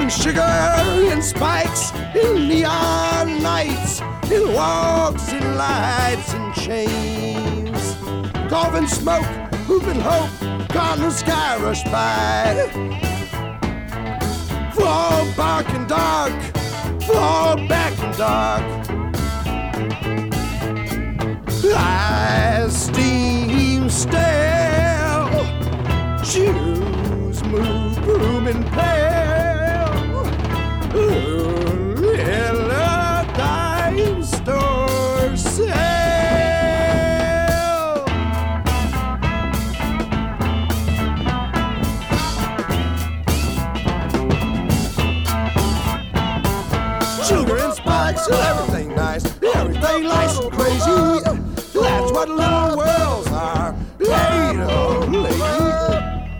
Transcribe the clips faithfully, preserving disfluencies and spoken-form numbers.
and sugar and spikes in neon nights, in walks and lights and chains. Golf smoke, hoop and hope, gone the sky rush by. Fall back and dark, fall back and dark. Lies steam stale, shoes move, broom and pale. Ooh, yellow dime store sale. Sugar and spikes, everything nice, everything nice and crazy. That's what little worlds are, lady, oh lady.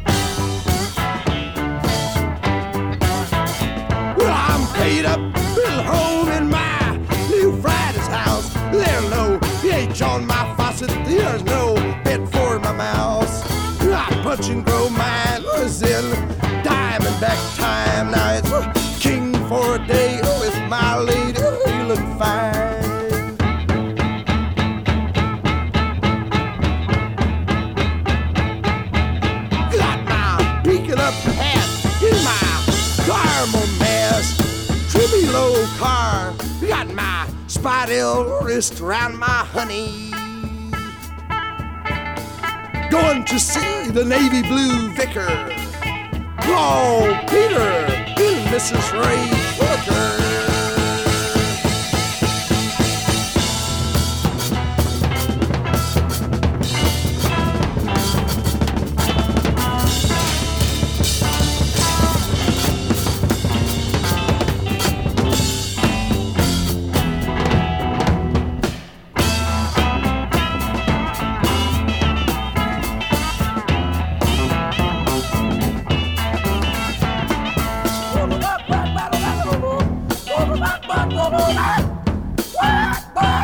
Well, I'm paid up, built home in my new Friday's house. There's no H on my faucet, there's no bed for my mouse. I punch and grow mine was in Diamondback time. Now it's king for a day with my lady feeling fine. Got my beaking up hat in my caramel mess, trimmy low car. Got my spotted wrist around my honey. Going to see the navy blue vicar. Oh, Peter and Missus Ray Booker. What?